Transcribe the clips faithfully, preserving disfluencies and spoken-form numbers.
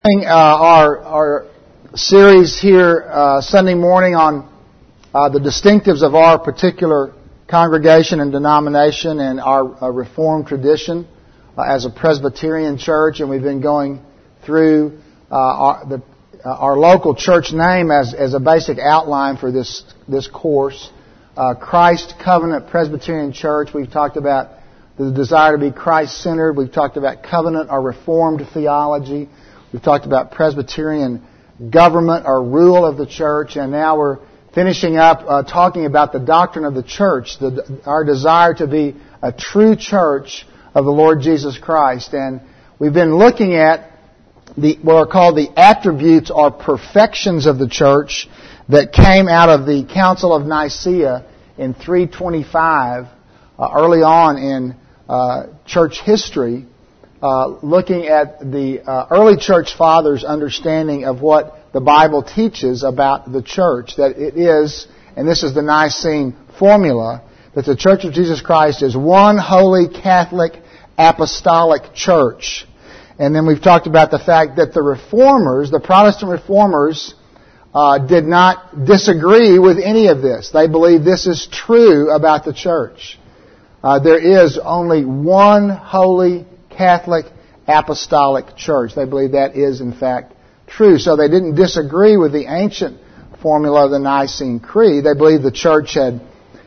Uh, our, our series here uh, Sunday morning on uh, the distinctives of our particular congregation and denomination and our uh, Reformed tradition uh, as a Presbyterian church, and we've been going through uh, our, the, uh, our local church name as, as a basic outline for this this course. Uh, Christ Covenant Presbyterian Church. We've talked about the desire to be Christ-centered. We've talked about covenant or Reformed theology. We've talked about Presbyterian government or rule of the church, and now we're finishing up uh, talking about the doctrine of the church, the, our desire to be a true church of the Lord Jesus Christ. And we've been looking at the what are called the attributes or perfections of the church that came out of the Council of Nicaea in three twenty-five, uh, early on in uh, church history. Uh, looking at the uh, early church fathers' understanding of what the Bible teaches about the church, that it is, and this is the Nicene formula, that the Church of Jesus Christ is one holy Catholic apostolic church. And then we've talked about the fact that the Reformers, the Protestant Reformers, uh, did not disagree with any of this. They believe this is true about the church. Uh, there is only one holy Catholic Apostolic Church. They believe that is, in fact, true. So they didn't disagree with the ancient formula of the Nicene Creed. They believed the church had,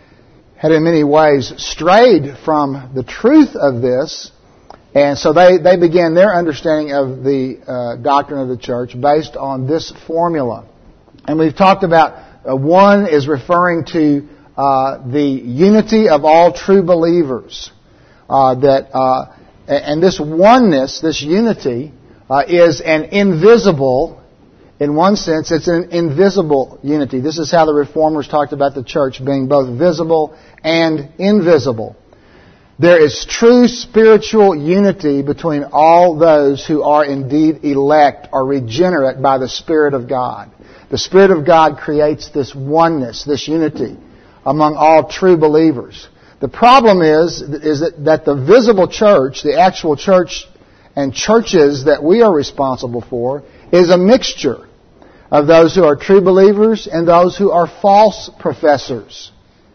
had in many ways strayed from the truth of this. And so they, they began their understanding of the uh, doctrine of the church based on this formula. And we've talked about uh, one is referring to uh, the unity of all true believers. Uh, that uh, And this oneness, this unity, uh, is an invisible, in one sense, it's an invisible unity. This is how the Reformers talked about the church being both visible and invisible. There is true spiritual unity between all those who are indeed elect or regenerate by the Spirit of God. The Spirit of God creates this oneness, this unity among all true believers. The problem is, is that, that the visible church, the actual church and churches that we are responsible for, is a mixture of those who are true believers and those who are false professors.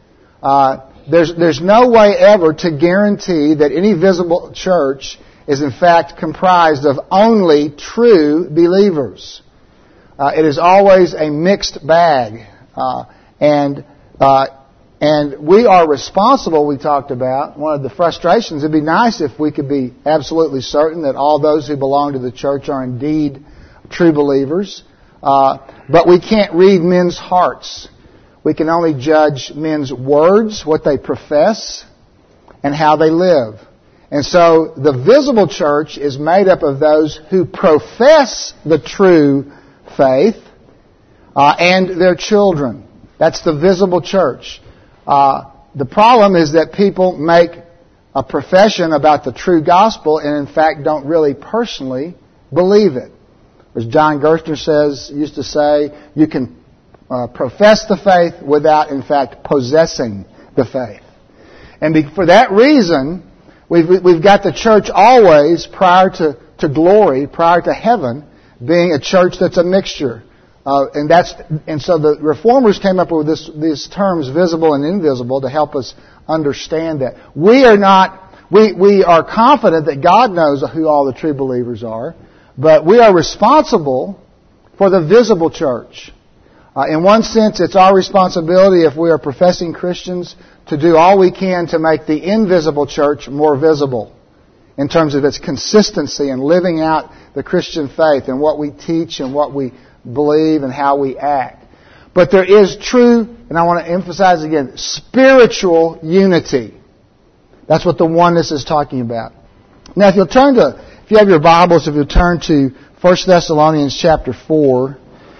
Uh, there's, there's no way ever to guarantee that any visible church is in fact comprised of only true believers. Uh, it is always a mixed bag. Uh, and uh, And we are responsible, we talked about. One of the frustrations, it'd be nice if we could be absolutely certain that all those who belong to the church are indeed true believers. Uh, but we can't read men's hearts. We can only judge men's words, what they profess, and how they live. And so the visible church is made up of those who profess the true faith uh, and their children. That's the visible church. Uh, the problem is that people make a profession about the true gospel and in fact don't really personally believe it. As John Gerstner says, used to say, you can uh, profess the faith without in fact possessing the faith. And be, for that reason, we've, we've got the church always, prior to, to glory, prior to heaven, being a church that's a mixture. Uh, and that's and so the Reformers came up with this, these terms, visible and invisible, to help us understand that. We are not, we, we are confident that God knows who all the true believers are, but we are responsible for the visible church. Uh, in one sense, it's our responsibility, if we are professing Christians, to do all we can to make the invisible church more visible in terms of its consistency and living out the Christian faith and what we teach and what we believe and how we act. But there is true, and I want to emphasize again, spiritual unity. That's what the oneness is talking about. Now, if you'll turn to, if you have your Bibles, if you'll turn to First Thessalonians chapter four,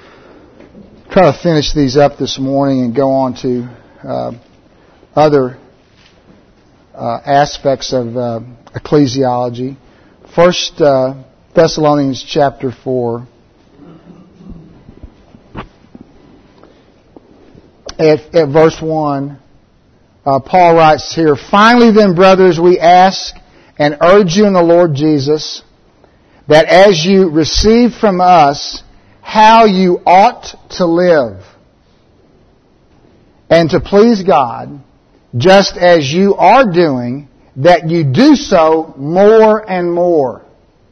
try to finish these up this morning and go on to uh, other uh, aspects of uh, ecclesiology. First uh, Thessalonians chapter four. At, at verse one, uh, Paul writes here, "Finally then, brothers, we ask and urge you in the Lord Jesus, that as you receive from us how you ought to live and to please God, just as you are doing, that you do so more and more.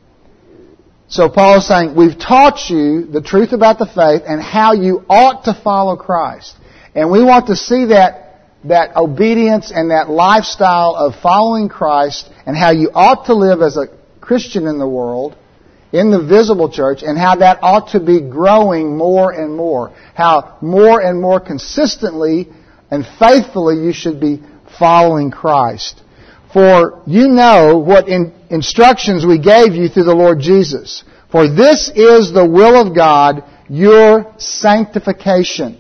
So Paul is saying, we've taught you the truth about the faith and how you ought to follow Christ. And we want to see that, that obedience and that lifestyle of following Christ and how you ought to live as a Christian in the world, in the visible church, and how that ought to be growing more and more. How more and more consistently and faithfully you should be following Christ. For you know what in instructions we gave you through the Lord Jesus. For this is the will of God, your sanctification.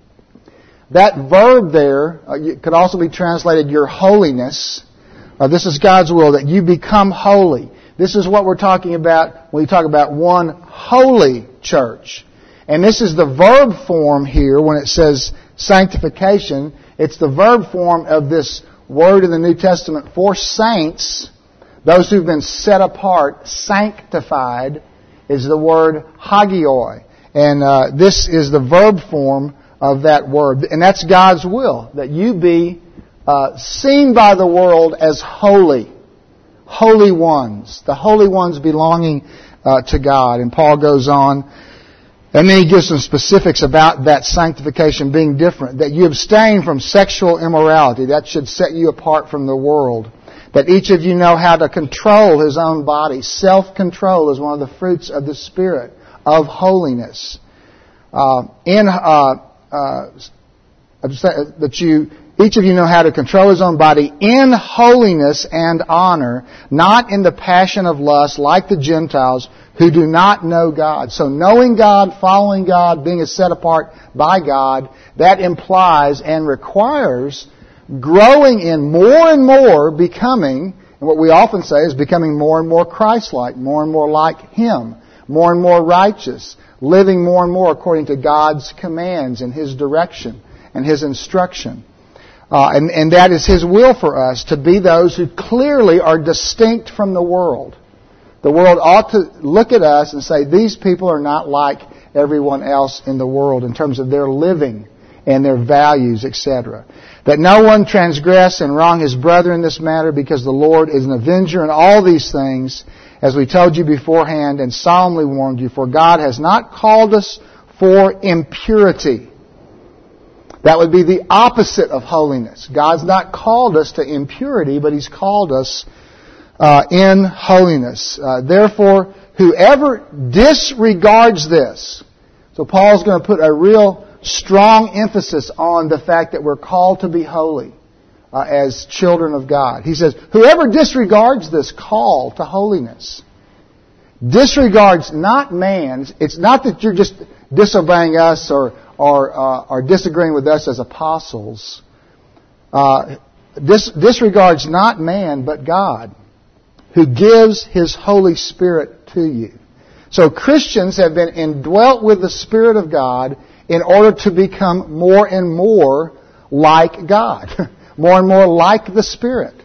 That verb there uh, could also be translated your holiness. Uh, this is God's will, that you become holy. This is what we're talking about when we talk about one holy church. And this is the verb form here when it says sanctification. It's the verb form of this word in the New Testament for saints, those who've been set apart, sanctified, is the word hagioi. And uh, this is the verb form of that word. And that's God's will, that you be uh, seen by the world as holy. Holy ones. The holy ones belonging uh, to God. And Paul goes on, and then he gives some specifics about that sanctification being different. That you abstain from sexual immorality. That should set you apart from the world. That each of you know how to control his own body. Self-control is one of the fruits of the Spirit of holiness. Uh, in uh, uh, that you, each of you know how to control his own body in holiness and honor, not in the passion of lust like the Gentiles who do not know God. So knowing God, following God, being set apart by God, that implies and requires growing in more and more becoming, and what we often say is becoming more and more Christ-like, more and more like Him, more and more righteous, living more and more according to God's commands and His direction and His instruction. Uh, and, and that is His will for us, to be those who clearly are distinct from the world. The world ought to look at us and say, these people are not like everyone else in the world in terms of their living and their values, et cetera. That no one transgress and wrong his brother in this matter, because the Lord is an avenger in all these things, as we told you beforehand and solemnly warned you. For God has not called us for impurity. That would be the opposite of holiness. God's not called us to impurity, but He's called us uh, in holiness. Uh, therefore, whoever disregards this, so Paul's going to put a real strong emphasis on the fact that we're called to be holy uh, as children of God. He says, whoever disregards this call to holiness, disregards not man. It's not that you're just disobeying us or or, uh, or disagreeing with us as apostles. Uh, dis- disregards not man, but God, who gives His Holy Spirit to you. So Christians have been indwelt with the Spirit of God in order to become more and more like God. More and more like the Spirit.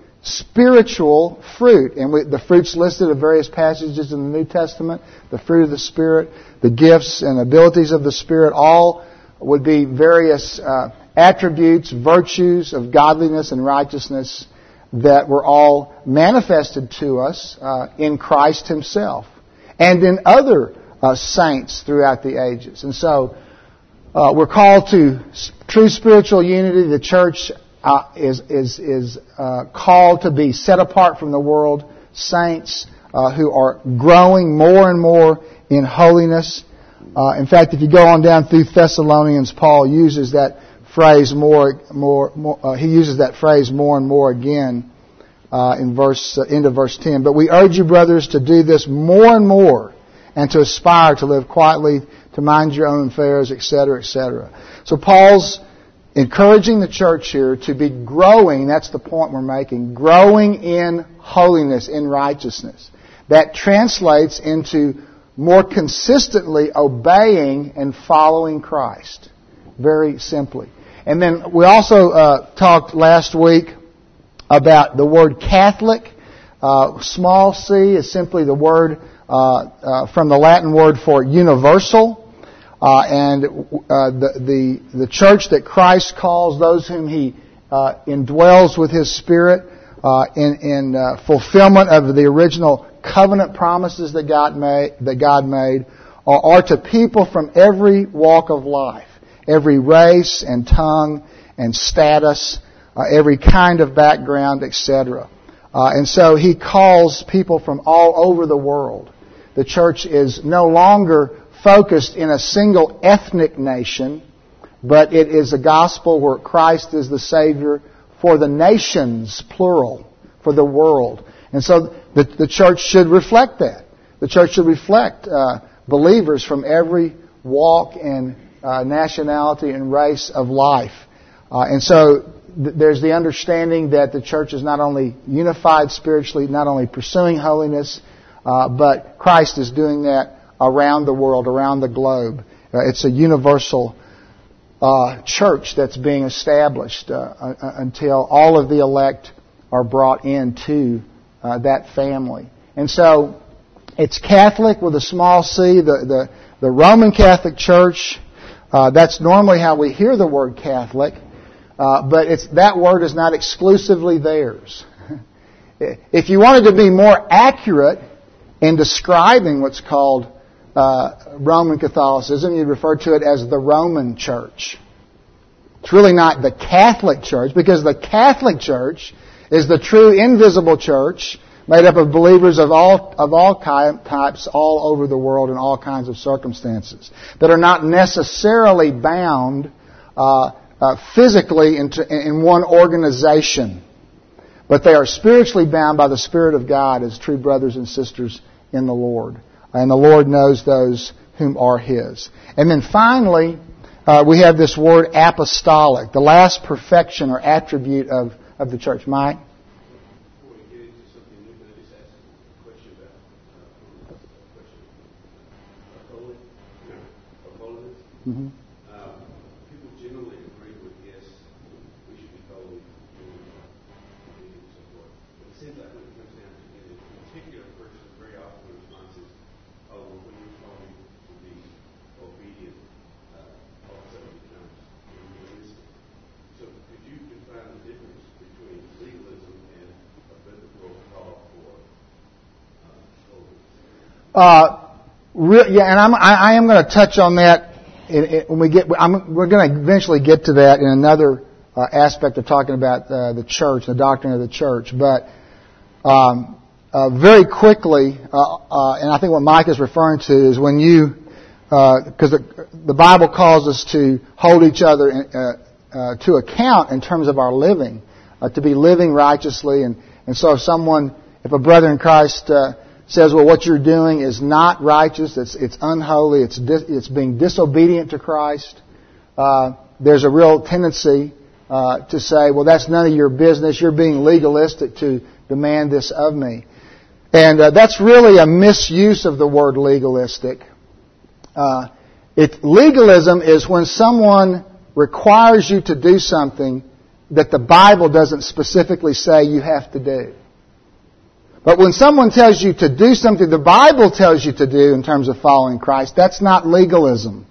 Spiritual fruit. And we, the fruits listed in various passages in the New Testament, the fruit of the Spirit, the gifts and abilities of the Spirit, all would be various uh, attributes, virtues of godliness and righteousness that were all manifested to us uh, in Christ Himself and in other uh, saints throughout the ages. And so uh, we're called to true spiritual unity. The church uh, is is is uh, called to be set apart from the world, saints uh, who are growing more and more in holiness. Uh, in fact, if you go on down through Thessalonians, Paul uses that phrase more, more, more uh, he uses that phrase more and more again uh, in verse uh, into verse ten. But we urge you, brothers, to do this more and more, and to aspire to live quietly, to mind your own affairs, et cetera, et cetera. So Paul's encouraging the church here to be growing. That's the point we're making. Growing in holiness, in righteousness. That translates into more consistently obeying and following Christ. Very simply. And then we also uh, talked last week about the word Catholic. Uh, small c is simply the word uh, uh, from the Latin word for universal, uh, and uh, the, the the church that Christ calls those whom He uh, indwells with His Spirit uh, in in uh, fulfillment of the original covenant promises that God made that God made are, are to people from every walk of life, every race and tongue and status, uh, every kind of background, et cetera. Uh, and so He calls people from all over the world. The church is no longer focused in a single ethnic nation, but it is a gospel where Christ is the Savior for the nations, plural, for the world. And so the, the church should reflect that. The church should reflect uh, believers from every walk and uh, nationality and race of life. Uh, and so th- there's the understanding that the church is not only unified spiritually, not only pursuing holiness, uh, but Christ is doing that around the world, around the globe. Uh, it's a universal uh, church that's being established uh, uh, until all of the elect are brought into uh, that family. And so it's Catholic with a small c, the, the, the Roman Catholic Church. Uh, that's normally how we hear the word Catholic, uh, but it's, that word is not exclusively theirs. If you wanted to be more accurate in describing what's called uh, Roman Catholicism, you'd refer to it as the Roman Church. It's really not the Catholic Church, because the Catholic Church is the true invisible church made up of believers of all of all types all over the world in all kinds of circumstances that are not necessarily bound uh, uh, physically into, in one organization, but they are spiritually bound by the Spirit of God as true brothers and sisters in the Lord. And the Lord knows those whom are His. And then finally, uh, we have this word apostolic, the last perfection or attribute of, of the church. Mike? Before we get into something new, can I just ask a question about uh, a question of holy, of holiness? Mm-hmm. Um, people generally agree with yes, we should be holy and so forth. But it seems like when it comes down to it, a particular person, very often the response is, "Oh, well, when you call me to be obedient, uh, all of a sudden it becomes legalistic." So, could you define the difference between legalism and a biblical call for uh, holiness? Uh, re- yeah, and I'm, I, I am going to touch on that in, in, when we get. I'm, we're going to eventually get to that in another uh, aspect of talking about uh, the church, the doctrine of the church. But um, uh, very quickly, uh, uh, and I think what Mike is referring to is when you, because uh, the, the Bible calls us to hold each other in, uh, uh, to account in terms of our living, uh, to be living righteously, and and so if someone, if a brother in Christ uh, says, well, what you're doing is not righteous, it's it's unholy, it's dis, it's being disobedient to Christ, uh, there's a real tendency uh, to say, well, that's none of your business, you're being legalistic to demand this of me. And uh, that's really a misuse of the word legalistic. Uh, it, legalism is when someone requires you to do something that the Bible doesn't specifically say you have to do. But when someone tells you to do something the Bible tells you to do in terms of following Christ, that's not legalism.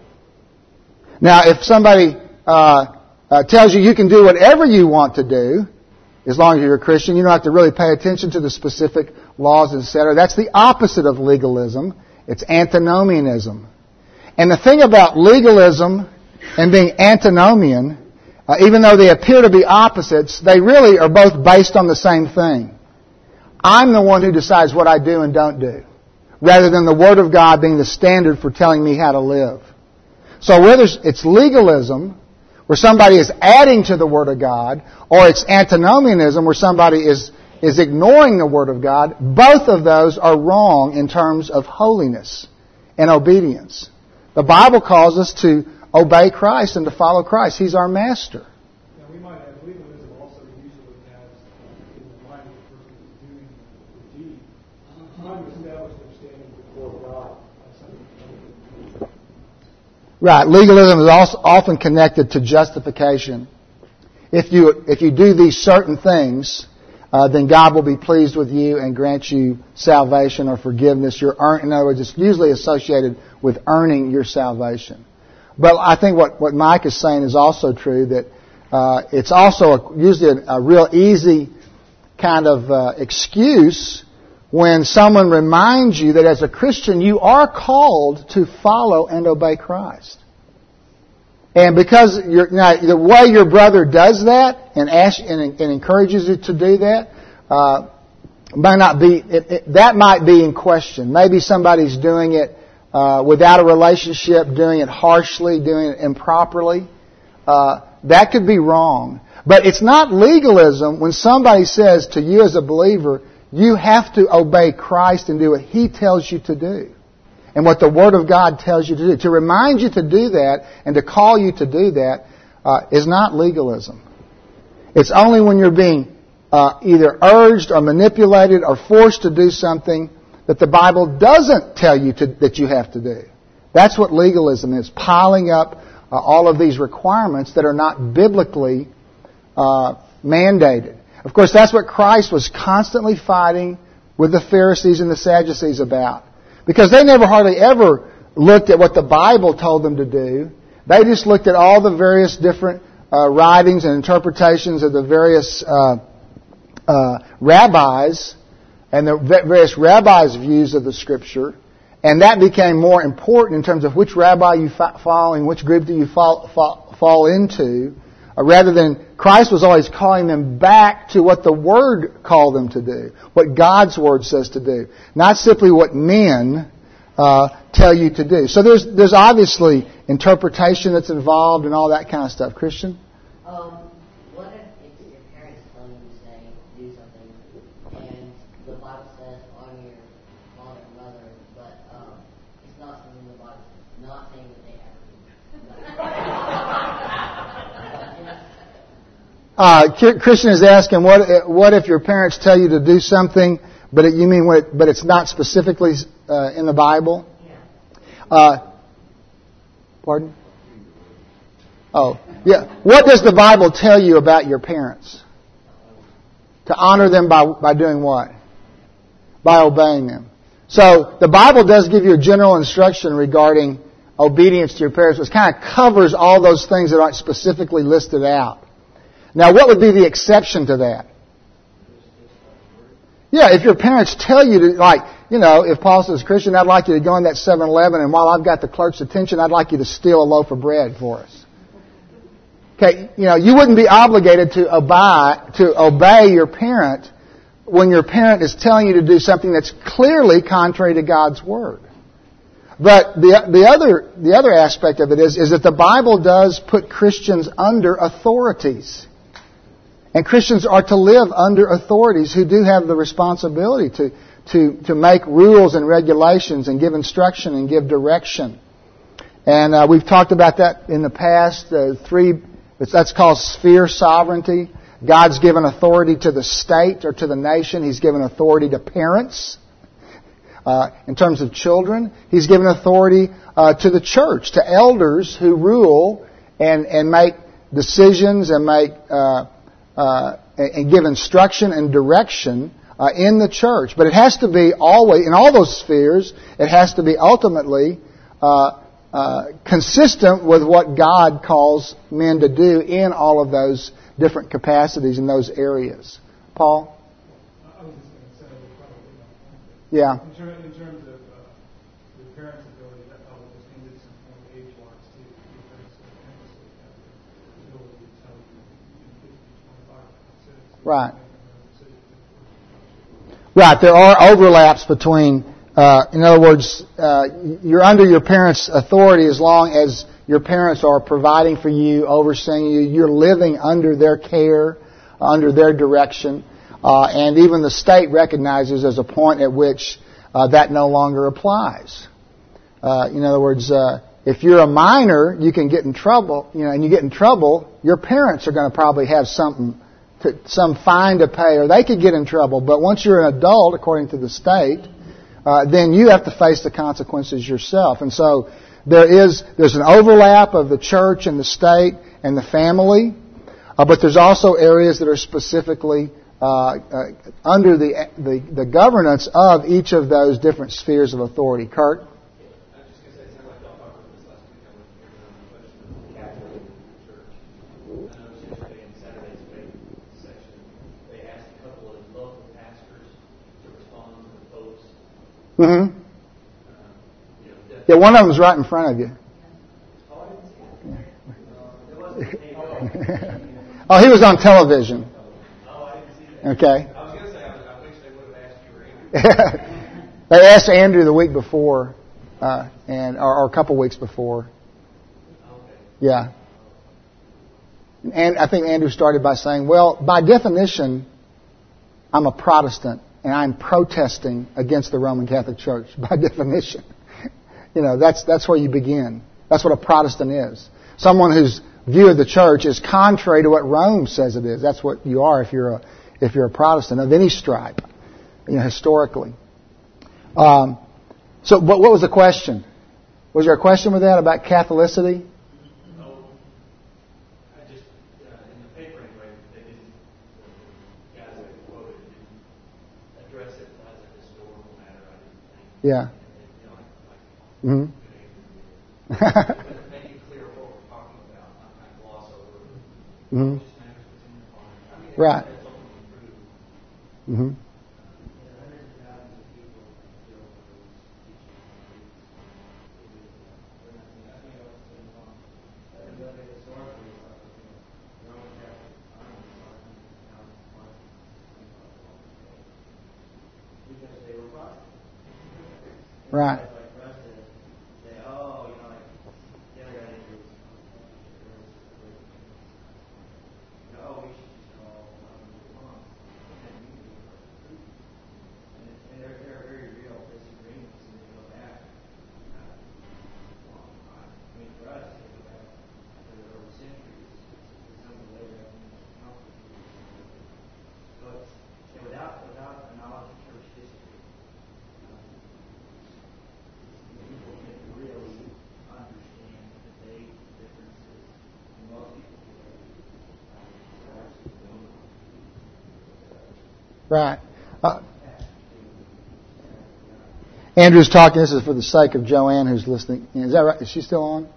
Now, if somebody uh, uh, tells you you can do whatever you want to do, as long as you're a Christian, you don't have to really pay attention to the specific laws, et cetera. That's the opposite of legalism. It's antinomianism. And the thing about legalism and being antinomian, uh, even though they appear to be opposites, they really are both based on the same thing. I'm the one who decides what I do and don't do, rather than the Word of God being the standard for telling me how to live. So whether it's legalism, where somebody is adding to the Word of God, or it's antinomianism, where somebody is, is ignoring the Word of God, both of those are wrong in terms of holiness and obedience. The Bible calls us to obey Christ and to follow Christ. He's our master. Now, we might have legalism also usually has in the mind of the person who's doing the deed, trying to establish their standing before God. Right. Legalism is also often connected to justification. If you if you do these certain things, uh, uh, then God will be pleased with you and grant you salvation or forgiveness. You're earn, in other words, it's usually associated with earning your salvation. But I think what, what Mike is saying is also true, that uh, it's also a, usually a, a real easy kind of uh, excuse when someone reminds you that as a Christian you are called to follow and obey Christ. And because you're, now, the way your brother does that and, asks, and, and encourages you to do that, uh, might not be it, it, that might be in question. Maybe somebody's doing it uh, without a relationship, doing it harshly, doing it improperly. Uh, that could be wrong. But it's not legalism when somebody says to you as a believer, you have to obey Christ and do what He tells you to do. And what the Word of God tells you to do. To remind you to do that and to call you to do that uh, is not legalism. It's only when you're being uh, either urged or manipulated or forced to do something that the Bible doesn't tell you to, that you have to do. That's what legalism is, piling up uh, all of these requirements that are not biblically uh, mandated. Of course, that's what Christ was constantly fighting with the Pharisees and the Sadducees about. Because they never hardly ever looked at what the Bible told them to do. They just looked at all the various different uh, writings and interpretations of the various uh, uh, rabbis and the various rabbis' views of the Scripture. And that became more important in terms of which rabbi you follow and which group do you fall, fall, fall into, uh, rather than Christ was always calling them back to what the Word called them to do, what God's Word says to do, not simply what men uh, tell you to do. So there's there's obviously interpretation that's involved and all that kind of stuff. Christian? Um, what if it's your parents telling you to say, do something, and the Bible says honor your father and mother, but um, it's not something in the Bible, not saying that they have to. Uh, Christian is asking, what what if your parents tell you to do something, but it, you mean what, but it's not specifically uh, in the Bible? Yeah. Uh, pardon? Oh, yeah. What does the Bible tell you about your parents? To honor them by by doing what? By obeying them. So the Bible does give you a general instruction regarding obedience to your parents, which kind of covers all those things that aren't specifically listed out. Now, what would be the exception to that? Yeah, if your parents tell you to, like, you know, if Paul says, Christian, I'd like you to go in that seven eleven, and while I've got the clerk's attention, I'd like you to steal a loaf of bread for us. Okay, you know, you wouldn't be obligated to obey, to obey your parent when your parent is telling you to do something that's clearly contrary to God's Word. But the the other the other aspect of it is, is that the Bible does put Christians under authorities. And Christians are to live under authorities who do have the responsibility to, to, to make rules and regulations and give instruction and give direction. And uh, we've talked about that in the past. Uh, three, that's called sphere sovereignty. God's given authority to the state or to the nation. He's given authority to parents. Uh, in terms of children, He's given authority uh, to the church, to elders who rule and, and make decisions and make... Uh, Uh, and give instruction and direction uh, in the church. But it has to be always, in all those spheres, it has to be ultimately uh, uh, consistent with what God calls men to do in all of those different capacities in those areas. Paul? I was just going to say, probably not. Yeah. In, ter- in terms of uh, the parents' ability, that probably just needed some kind of age locks too. Your parents don't necessarily have the ability to tell you in fifty, twenty-five, twenty-six. Right. Right. There are overlaps between, uh, in other words, uh, you're under your parents' authority as long as your parents are providing for you, overseeing you. You're living under their care, under their direction. Uh, and even the state recognizes there's a point at which uh, that no longer applies. Uh, in other words, uh, if you're a minor, you can get in trouble, you know, and you get in trouble, your parents are going to probably have something, to, some fine to pay, or they could get in trouble. But once you're an adult, according to the state, uh, then you have to face the consequences yourself. And so there is there's an overlap of the church and the state and the family, uh, but there's also areas that are specifically uh, uh, under the, the the governance of each of those different spheres of authority. Kurt? Mm-hmm. Yeah, one of them's right in front of you. Oh, he was on television. Okay. I was going to say, I wish they would have asked you or Andrew. They asked Andrew the week before, uh, and or, or a couple weeks before. Yeah. And I think Andrew started by saying, well, by definition, I'm a Protestant, and I'm protesting against the Roman Catholic Church, by definition. You know, that's that's where you begin. That's what a Protestant is. Someone whose view of the church is contrary to what Rome says it is. That's what you are if you're a if you're a Protestant of any stripe, you know, historically. Um, so, what, what was the question? Was there a question with that about Catholicity? No. I just uh, in the paper anyway, they didn't. The guys that quoted didn't address it as a historical matter. I didn't think. Yeah. Mm-hmm. Make it clear what we're talking about, not kind of gloss over it. Mm-hmm. Just matters within the farm. I mean, Right. that's ultimately true. Mm-hmm. Right. Right. Uh, Andrew's talking. This is for the sake of Joanne, who's listening. Is that right? Is she still on?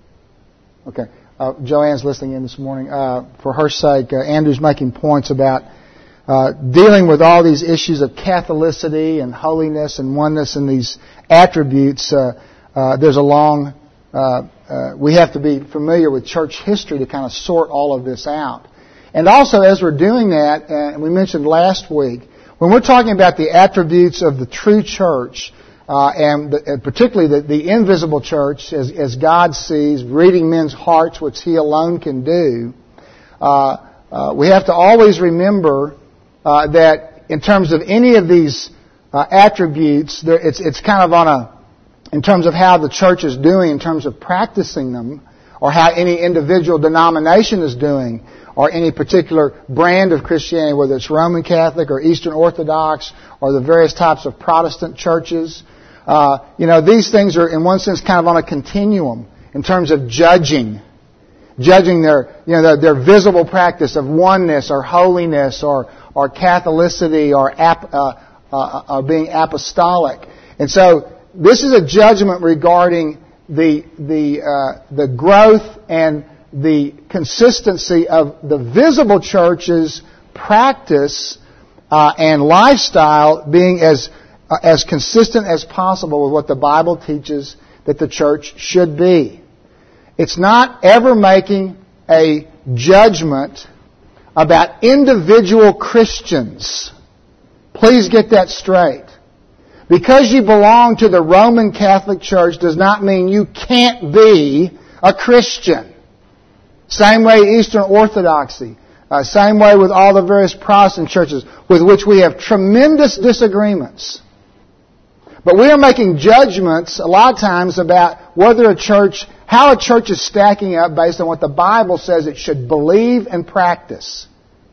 Okay. Uh, Joanne's listening in this morning. Uh, for her sake, uh, Andrew's making points about uh, dealing with all these issues of Catholicity and holiness and oneness and these attributes. Uh, uh, there's a long. Uh, uh, we have to be familiar with church history to kind of sort all of this out. And also, as we're doing that, and we mentioned last week, when we're talking about the attributes of the true church, uh, and, the, and particularly the, the invisible church, as, as God sees, reading men's hearts, which He alone can do, uh, uh, we have to always remember uh, that in terms of any of these uh, attributes, there, it's, it's kind of on a, in terms of how the church is doing, in terms of practicing them, or how any individual denomination is doing, or any particular brand of Christianity, whether it's Roman Catholic or Eastern Orthodox or the various types of Protestant churches. Uh, you know, these things are in one sense kind of on a continuum in terms of judging. Judging their, you know, their, their visible practice of oneness or holiness or, or Catholicity or, ap, uh, uh, or being apostolic. And so this is a judgment regarding the, the, uh, the growth and the consistency of the visible church's practice uh, and lifestyle being as uh, as consistent as possible with what the Bible teaches that the church should be. It's not ever making a judgment about individual Christians. Please get that straight. Because you belong to the Roman Catholic Church does not mean you can't be a Christian. Same way Eastern Orthodoxy. Uh, same way with all the various Protestant churches with which we have tremendous disagreements. But we are making judgments a lot of times about whether a church, how a church is stacking up based on what the Bible says it should believe and practice.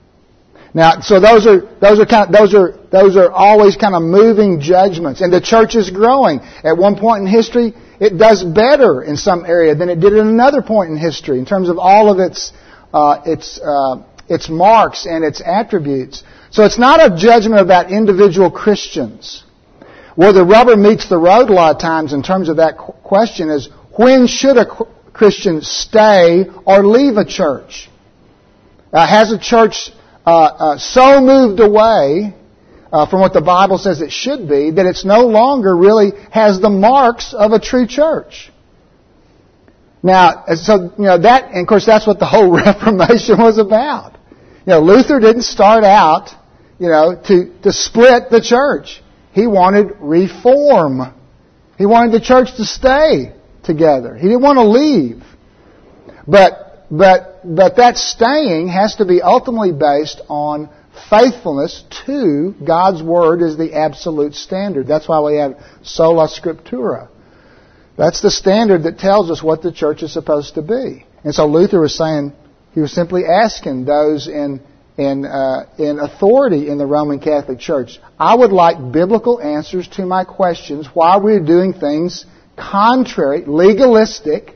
Now, so those are those are kind of, those are those are always kind of moving judgments, and the church is growing. At one point in history, it does better in some area than it did at another point in history in terms of all of its uh, its uh, its marks and its attributes. So it's not a judgment about individual Christians. Where the rubber meets the road a lot of times in terms of that question is, when should a Christian stay or leave a church? Uh, has a church uh, uh, so moved away uh, from what the Bible says it should be that it's no longer really has the marks of a true church? Now, so you know that, and of course, that's what the whole Reformation was about. You know, Luther didn't start out, you know, to to split the church. He wanted reform. He wanted the church to stay together. He didn't want to leave. But but but that staying has to be ultimately based on faithfulness to God's Word as the absolute standard. That's why we have sola scriptura. That's the standard that tells us what the church is supposed to be. And so Luther was saying, he was simply asking those in in uh, in authority in the Roman Catholic Church, I would like biblical answers to my questions why we're doing things contrary, legalistic,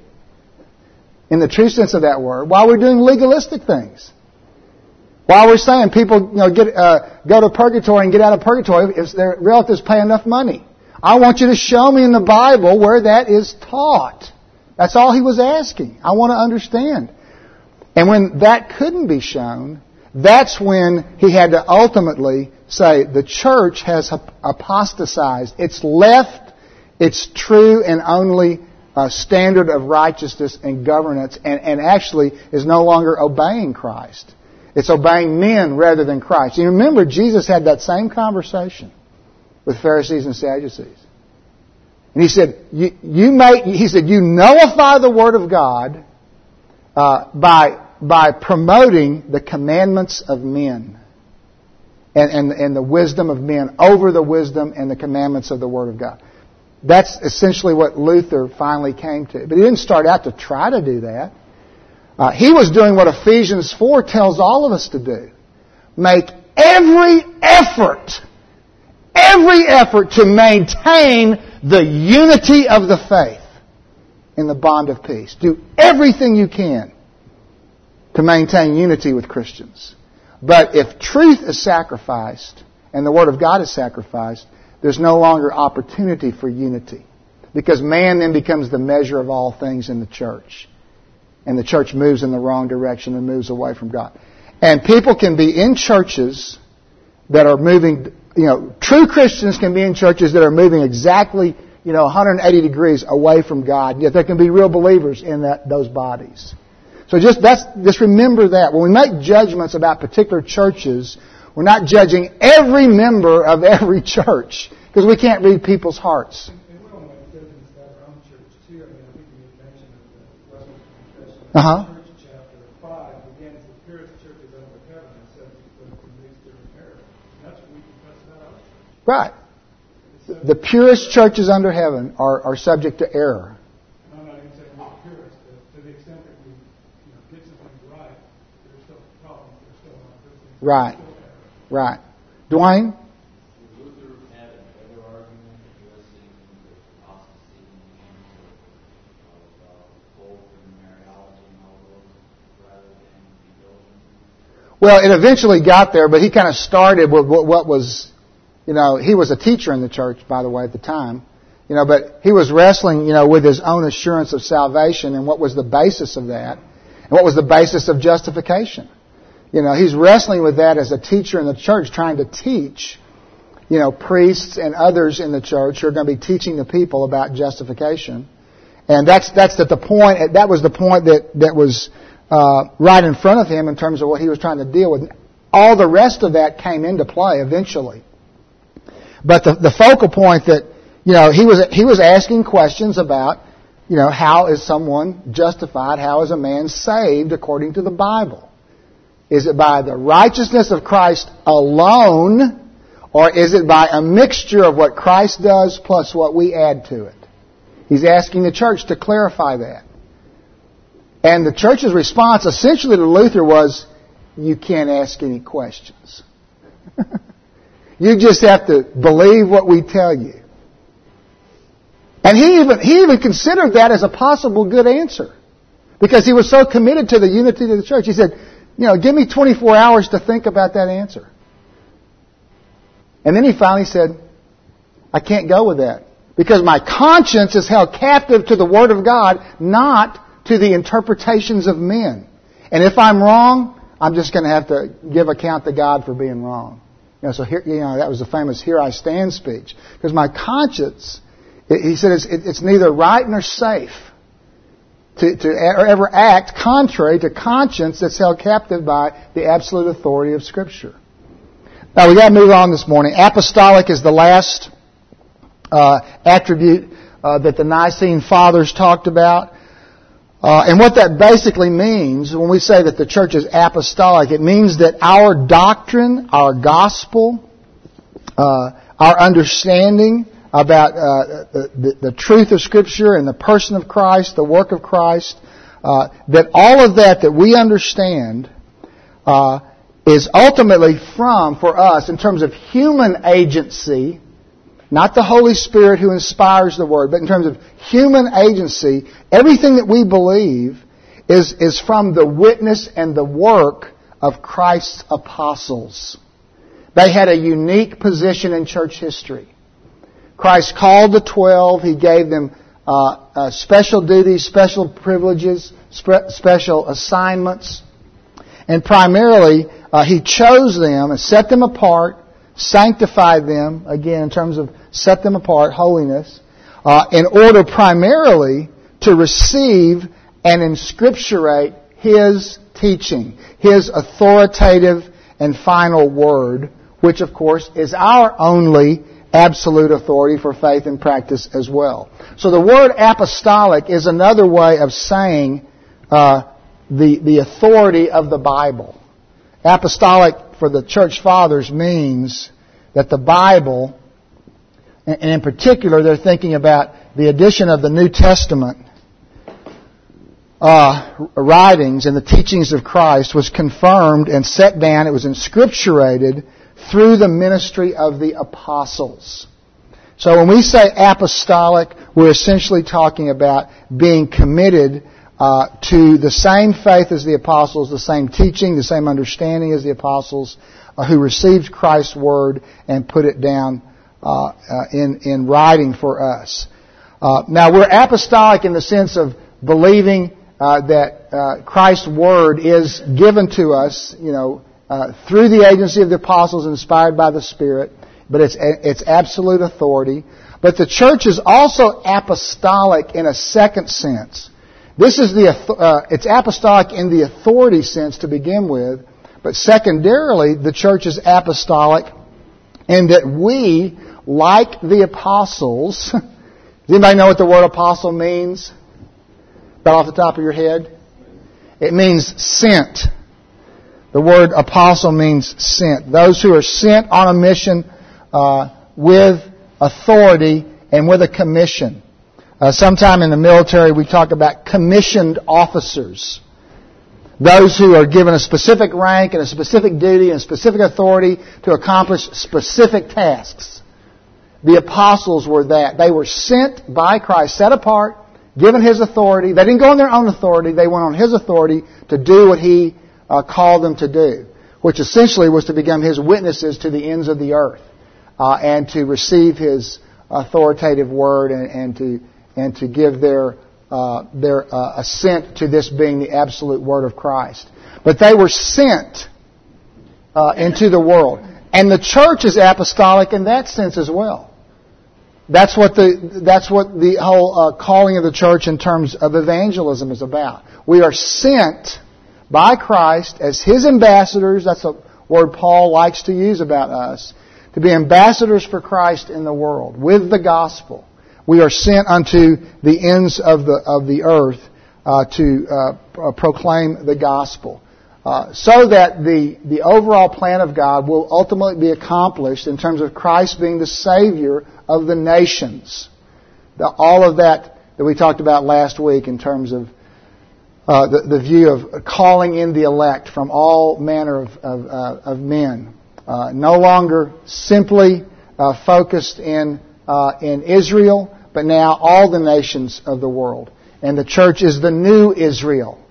in the true sense of that word, why we're doing legalistic things. Why we're saying people, you know, get uh, go to purgatory and get out of purgatory if their relatives pay enough money. I want you to show me in the Bible where that is taught. That's all he was asking. I want to understand. And when that couldn't be shown, that's when he had to ultimately say the church has apostatized. It's left its true and only uh, standard of righteousness and governance, and, and actually is no longer obeying Christ. It's obeying men rather than Christ. You remember, Jesus had that same conversation with Pharisees and Sadducees. And he said, you, you make, he said, you nullify the Word of God uh, by by promoting the commandments of men and, and, and the wisdom of men over the wisdom and the commandments of the Word of God. That's essentially what Luther finally came to. But he didn't start out to try to do that. Uh, he was doing what Ephesians four tells all of us to do. Make every effort, every effort to maintain the unity of the faith in the bond of peace. Do everything you can to maintain unity with Christians. But if truth is sacrificed and the Word of God is sacrificed, there's no longer opportunity for unity. Because man then becomes the measure of all things in the church. And the church moves in the wrong direction and moves away from God. And people can be in churches that are moving, you know, true Christians can be in churches that are moving exactly, you know, one hundred eighty degrees away from God. Yet there can be real believers in that those bodies. So just that's just remember that. When we make judgments about particular churches, we're not judging every member of every church, because we can't read people's hearts. And we don't make judgments about our own church, too. I mean, I think you made mention of the Westminster Confession. Uh-huh. Church chapter five begins, the purest churches under heaven are subject to the least of error. That's what we confess about our church. Right. The purest churches under heaven are, are subject to error. I'm not even saying we're the purest, but to the extent that we you know, get some things right, there's still problems. There's still not good things. Right. Still error. Right. Dwayne? Luther had a better argument addressing the apostasy of both and Mariology and all those rather than theologian? Well, it eventually got there, but he kind of started with what, what was, you know, he was a teacher in the church, by the way, at the time. You know, but he was wrestling, you know, with his own assurance of salvation and what was the basis of that and what was the basis of justification. You know, he's wrestling with that as a teacher in the church, trying to teach, you know, priests and others in the church who are going to be teaching the people about justification. And that's that's at the point, that was the point that, that was uh, right in front of him in terms of what he was trying to deal with. All the rest of that came into play eventually. But the, the focal point that, you know, he was he was asking questions about, you know, how is someone justified? How is a man saved according to the Bible? Is it by the righteousness of Christ alone, or is it by a mixture of what Christ does plus what we add to it? He's asking the church to clarify that. And the church's response essentially to Luther was, you can't ask any questions. You just have to believe what we tell you. And he even he even considered that as a possible good answer, because he was so committed to the unity of the church. He said, You know, give me twenty-four hours to think about that answer. And then he finally said, I can't go with that. Because my conscience is held captive to the Word of God, not to the interpretations of men. And if I'm wrong, I'm just going to have to give account to God for being wrong. You know, so here, you know, that was the famous "Here I Stand" speech. Because my conscience, he said, it's, it's neither right nor safe to, to ever act contrary to conscience that's held captive by the absolute authority of Scripture. Now we got to move on this morning. Apostolic is the last uh, attribute uh, that the Nicene Fathers talked about. Uh, and what that basically means, when we say that the church is apostolic, it means that our doctrine, our gospel, uh, our understanding about uh, the, the, the truth of Scripture and the person of Christ, the work of Christ, uh, that all of that that we understand uh, is ultimately from, for us, in terms of human agency, not the Holy Spirit who inspires the Word, but in terms of human agency, everything that we believe is, is from the witness and the work of Christ's apostles. They had a unique position in church history. Christ called the twelve. He gave them uh, uh, special duties, special privileges, spe- special assignments. And primarily, uh, He chose them and set them apart, sanctified them, again in terms of set them apart, holiness, uh, in order primarily to receive and inscripturate His teaching, His authoritative and final word, which of course is our only absolute authority for faith and practice as well. So the word apostolic is another way of saying uh, the, the authority of the Bible. Apostolic for the church fathers means that the Bible, and in particular they're thinking about the addition of the New Testament uh, writings and the teachings of Christ, was confirmed and set down, it was inscripturated through the ministry of the apostles. So when we say apostolic, we're essentially talking about being committed uh, to the same faith as the apostles, the same teaching, the same understanding as the apostles, uh, who received Christ's word and put it down uh, uh, in in writing for us. Uh, now we're apostolic in the sense of believing uh, that uh, Christ's word is given to us, you know, Uh, through the agency of the apostles, inspired by the Spirit, but it's it's absolute authority. But the church is also apostolic in a second sense. This is the uh, it's apostolic in the authority sense to begin with, but secondarily, the church is apostolic in that we, like the apostles, does anybody know what the word apostle means? About off the top of your head, it means sent. The word apostle means sent. Those who are sent on a mission uh, with authority and with a commission. Uh, sometime in the military we talk about commissioned officers. Those who are given a specific rank and a specific duty and a specific authority to accomplish specific tasks. The apostles were that. They were sent by Christ, set apart, given His authority. They didn't go on their own authority. They went on His authority to do what He Uh, called them to do, which essentially was to become His witnesses to the ends of the earth, uh, and to receive His authoritative word and, and to and to give their uh, their uh, assent to this being the absolute word of Christ. But they were sent uh, into the world, and the church is apostolic in that sense as well. That's what the that's what the whole uh, calling of the church in terms of evangelism is about. We are sent by Christ as His ambassadors. That's a word Paul likes to use about us. To be ambassadors for Christ in the world with the gospel. We are sent unto the ends of the of the earth uh, to uh, proclaim the gospel, uh, so that the the overall plan of God will ultimately be accomplished in terms of Christ being the Savior of the nations. The, all of that that we talked about last week in terms of Uh, the, the view of calling in the elect from all manner of, of, uh, of men. Uh, no longer simply uh, focused in, uh, in Israel, but now all the nations of the world. And the church is the new Israel.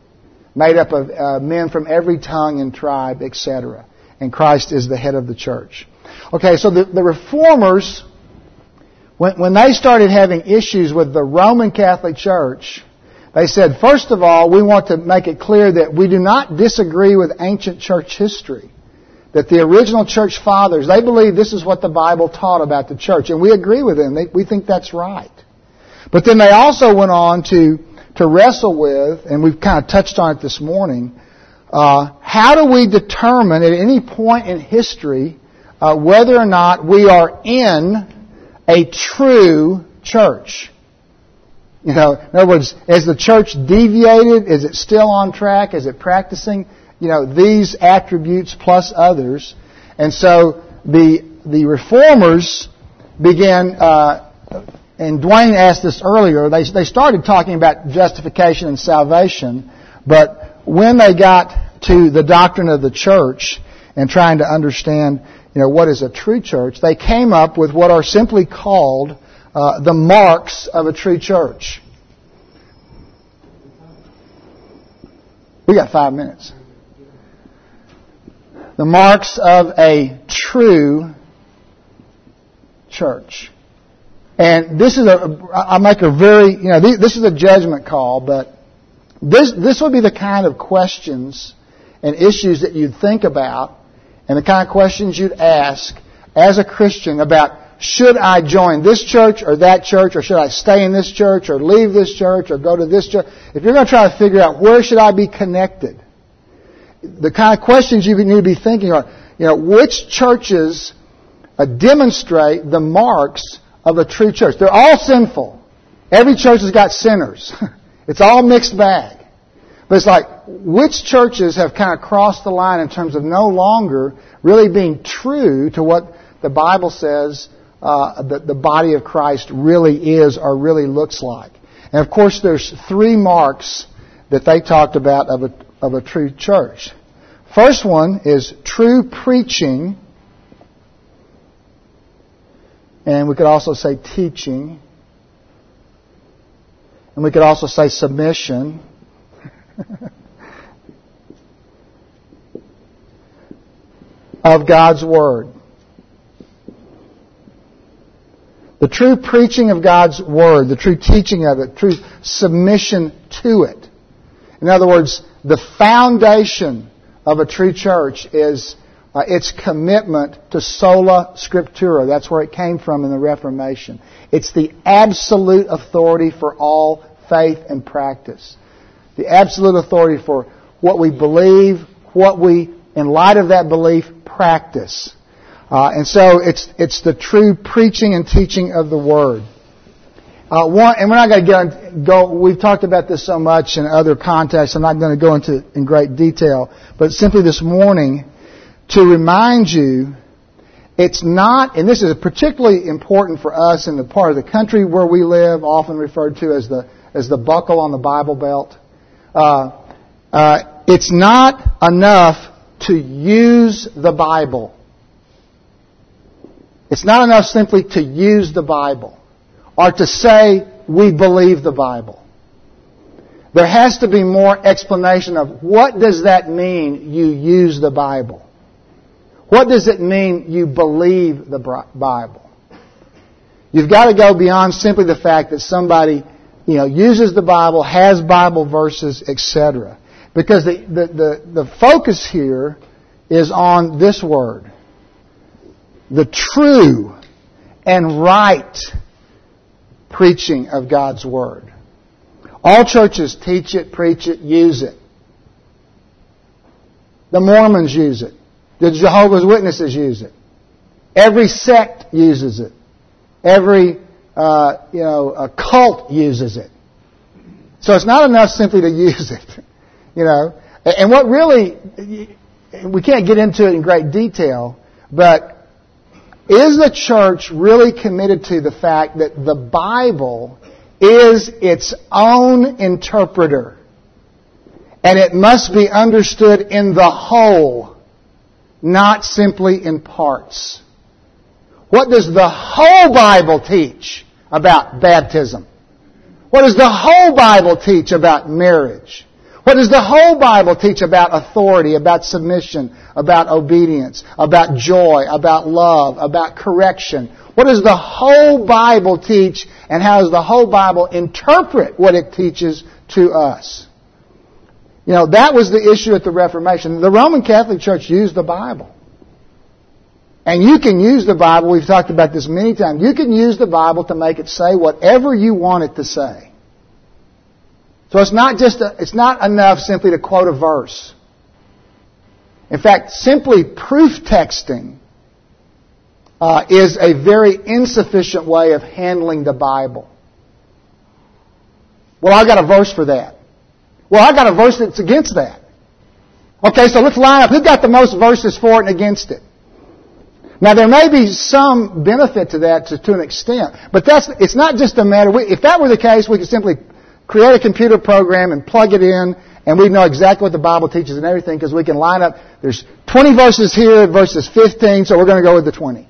made up of uh, men from every tongue and tribe, et cetera. And Christ is the head of the church. Okay, so the, the Reformers, when, when they started having issues with the Roman Catholic Church, they said, first of all, we want to make it clear that we do not disagree with ancient church history. That the original church fathers, they believe this is what the Bible taught about the church. And we agree with them. They, we think that's right. But then they also went on to, to wrestle with, and we've kind of touched on it this morning, uh, how do we determine at any point in history uh, whether or not we are in a true church? You know, in other words, has the church deviated? Is it still on track? Is it practicing, you know, these attributes plus others? And so the the Reformers began, uh, and Dwayne asked this earlier, they they started talking about justification and salvation, but when they got to the doctrine of the church and trying to understand, you know, what is a true church, they came up with what are simply called Uh, the marks of a true church. We got five minutes. The marks of a true church. And this is a, I make a very, you know, this is a judgment call, but this, this would be the kind of questions and issues that you'd think about and the kind of questions you'd ask as a Christian about, should I join this church or that church, or should I stay in this church or leave this church or go to this church? If you're going to try to figure out where should I be connected, the kind of questions you need to be thinking are, you know, which churches uh, demonstrate the marks of a true church? They're all sinful. Every church has got sinners. It's all mixed bag. But it's like, which churches have kind of crossed the line in terms of no longer really being true to what the Bible says Uh, that the body of Christ really is or really looks like. And of course there's three marks that they talked about of a, of a true church. First one is true preaching. And we could also say teaching. And we could also say submission. of God's Word. The true preaching of God's Word, the true teaching of it, true submission to it. In other words, the foundation of a true church is uh, its commitment to sola scriptura. That's where it came from in the Reformation. It's the absolute authority for all faith and practice. The absolute authority for what we believe, what we, in light of that belief, practice. Uh, and so it's it's the true preaching and teaching of the Word. Uh, one, and we're not going to go, go. We've talked about this so much in other contexts. I'm not going to go into it in great detail, but simply this morning to remind you, it's not, and this is particularly important for us in the part of the country where we live, often referred to as the as the buckle on the Bible Belt. Uh, uh, it's not enough to use the Bible. It's not enough simply to use the Bible or to say we believe the Bible. There has to be more explanation of what does that mean you use the Bible? What does it mean you believe the Bible? You've got to go beyond simply the fact that somebody, you know, uses the Bible, has Bible verses, et cetera. Because the, the, the, the focus here is on this word. The true and right preaching of God's Word. All churches teach it, preach it, use it. The Mormons use it. The Jehovah's Witnesses use it. Every sect uses it. Every uh, you know a cult uses it. So it's not enough simply to use it. You know, and what really, we can't get into it in great detail, but is the church really committed to the fact that the Bible is its own interpreter? And it must be understood in the whole, not simply in parts. What does the whole Bible teach about baptism? What does the whole Bible teach about marriage? What does the whole Bible teach about authority, about submission, about obedience, about joy, about love, about correction? What does the whole Bible teach, and how does the whole Bible interpret what it teaches to us? You know, that was the issue at the Reformation. The Roman Catholic Church used the Bible. And you can use the Bible, we've talked about this many times, you can use the Bible to make it say whatever you want it to say. So it's not just a, it's not enough simply to quote a verse. In fact, simply proof texting uh, is a very insufficient way of handling the Bible. Well, I got a verse for that. Well, I got a verse that's against that. Okay, so let's line up. Who got the most verses for it and against it? Now, there may be some benefit to that to, to an extent, but that's it's not just a matter. We, if that were the case, we could simply create a computer program and plug it in, and we'd know exactly what the Bible teaches and everything, because we can line up. There's twenty verses here, verses fifteen, so we're going to go with the twenty.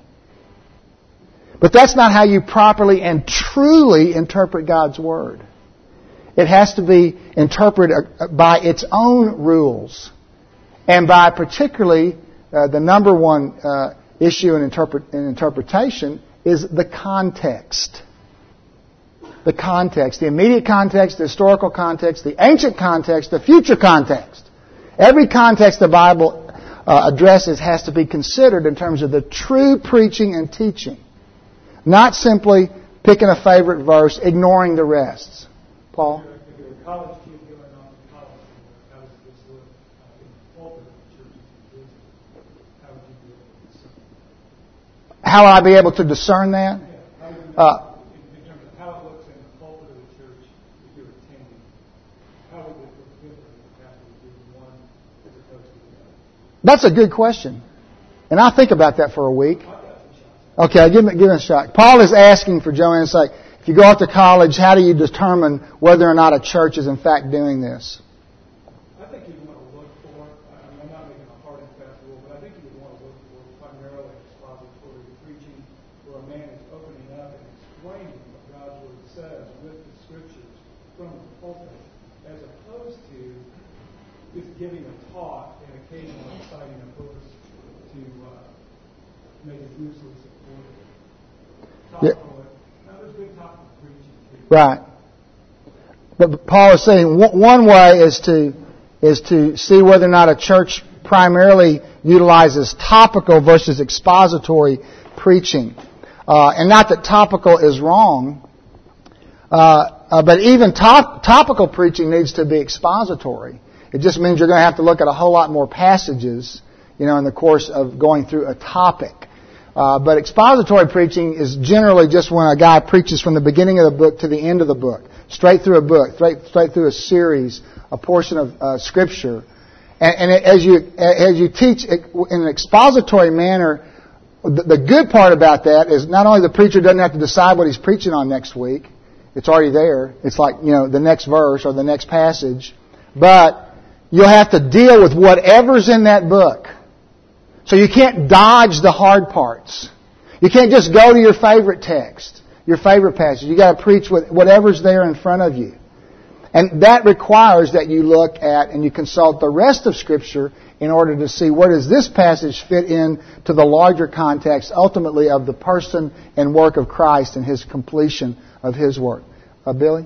But that's not how you properly and truly interpret God's Word. It has to be interpreted by its own rules, and by particularly uh, the number one uh, issue in, interpret, in interpretation is the context. The context, the immediate context, the historical context, the ancient context, the future context. Every context the Bible uh, addresses has to be considered in terms of the true preaching and teaching. Not simply picking a favorite verse, ignoring the rest. Paul? If you're a college kid going off to college, how does this look in the pulpit of the church in business? How would you be able to discern that? How would I be able to discern that? Yeah, how would you Uh, in terms of how it looks in the pulpit of the church that you're attending, how would it look different if the pastor was doing one as opposed to the other? That's a good question. And I'll think about that for a week. Okay, give me, give me a shot. Paul is asking for Joanne's sake, if you go off to college, how do you determine whether or not a church is in fact doing this? I think you want to look for, I mean, I'm not making a hard and fast rule, but I think you would want to look for primarily expository preaching, where a man is opening up and explaining what God's Word says with the Scriptures from the pulpit, as opposed to just giving a talk and occasionally citing a verse to uh, make it loosely supported. Yeah. Now, there's good topical preaching too. Right. But Paul is saying one way is to is to see whether or not a church primarily utilizes topical versus expository preaching. Uh, and not that topical is wrong, uh, uh, but even top, topical preaching needs to be expository. It just means you're going to have to look at a whole lot more passages, you know, in the course of going through a topic. Uh, but expository preaching is generally just when a guy preaches from the beginning of the book to the end of the book, straight through a book, straight, straight through a series, a portion of uh, Scripture. And, and as you as you teach in an expository manner, the, the good part about that is not only the preacher doesn't have to decide what he's preaching on next week, it's already there. It's like, you know, the next verse or the next passage, but you'll have to deal with whatever's in that book. So you can't dodge the hard parts. You can't just go to your favorite text, your favorite passage. You've got to preach with whatever's there in front of you. And that requires that you look at and you consult the rest of Scripture in order to see where does this passage fit in to the larger context, ultimately, of the person and work of Christ and His completion of His work. Uh, Billy?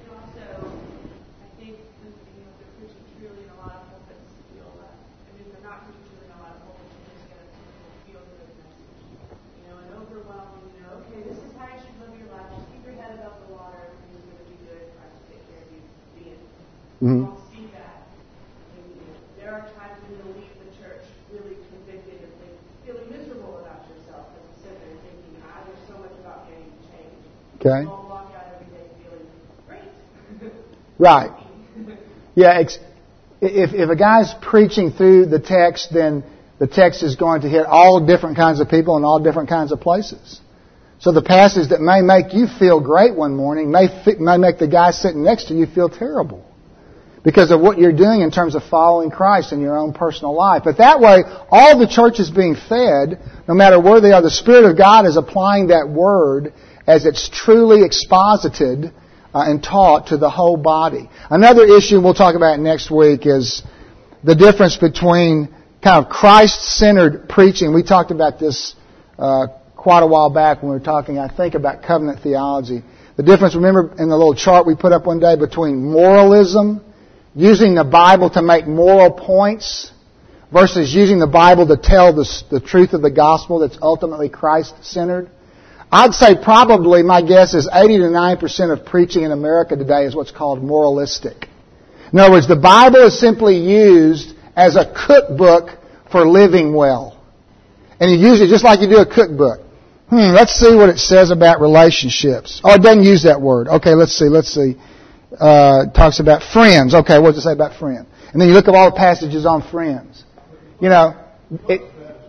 Mm-hmm. Mm-hmm. You won't see that. And, you know, there are times when you'll leave the church really convicted and think, feeling miserable about yourself as you sit there thinking, ah, there's so much about me I need to change. Okay. You won't walk out every day feeling great. Right. Yeah. Ex- if if a guy's preaching through the text, then the text is going to hit all different kinds of people in all different kinds of places. So the passage that may make you feel great one morning may fi- may make the guy sitting next to you feel terrible, because of what you're doing in terms of following Christ in your own personal life. But that way, all the church is being fed, no matter where they are. The Spirit of God is applying that Word as it's truly exposited uh, and taught to the whole body. Another issue we'll talk about next week is the difference between kind of Christ-centered preaching. We talked about this uh, quite a while back when we were talking, I think, about covenant theology. The difference, remember in the little chart we put up one day, between moralism, using the Bible to make moral points, versus using the Bible to tell the, the truth of the gospel that's ultimately Christ-centered. I'd say probably, my guess is eighty to ninety percent of preaching in America today is what's called moralistic. In other words, the Bible is simply used as a cookbook for living well. And you use it just like you do a cookbook. Hmm, let's see what it says about relationships. Oh, it doesn't use that word. Okay, let's see, let's see. Uh, it talks about friends. Okay, what does it say about friends? And then you look at all the passages on friends. You know, it,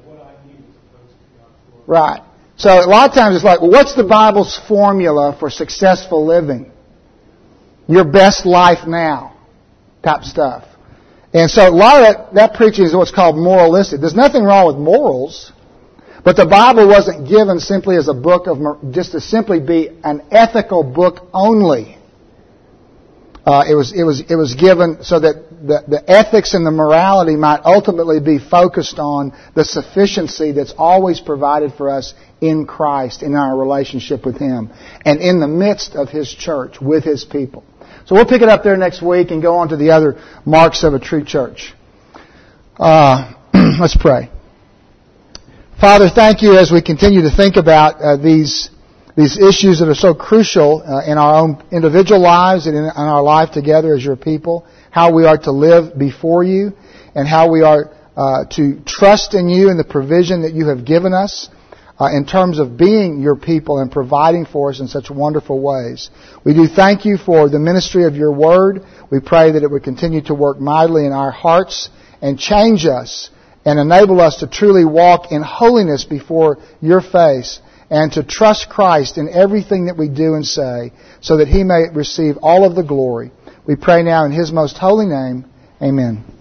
right. So a lot of times it's like, well, what's the Bible's formula for successful living? Your best life now type stuff. And so a lot of that, that preaching is what's called moralistic. There's nothing wrong with morals, but the Bible wasn't given simply as a book of, just to simply be an ethical book only. Uh, it was, it was, it was given so that the, the ethics and the morality might ultimately be focused on the sufficiency that's always provided for us in Christ, in our relationship with Him, and in the midst of His church, with His people. So we'll pick it up there next week and go on to the other marks of a true church. Uh, let's pray. Father, thank you as we continue to think about uh, these these issues that are so crucial uh, in our own individual lives and in, in our life together as your people, how we are to live before you and how we are uh, to trust in you and the provision that you have given us uh, in terms of being your people and providing for us in such wonderful ways. We do thank you for the ministry of your word. We pray that it would continue to work mightily in our hearts and change us and enable us to truly walk in holiness before your face and to trust Christ in everything that we do and say so that He may receive all of the glory. We pray now in His most holy name. Amen.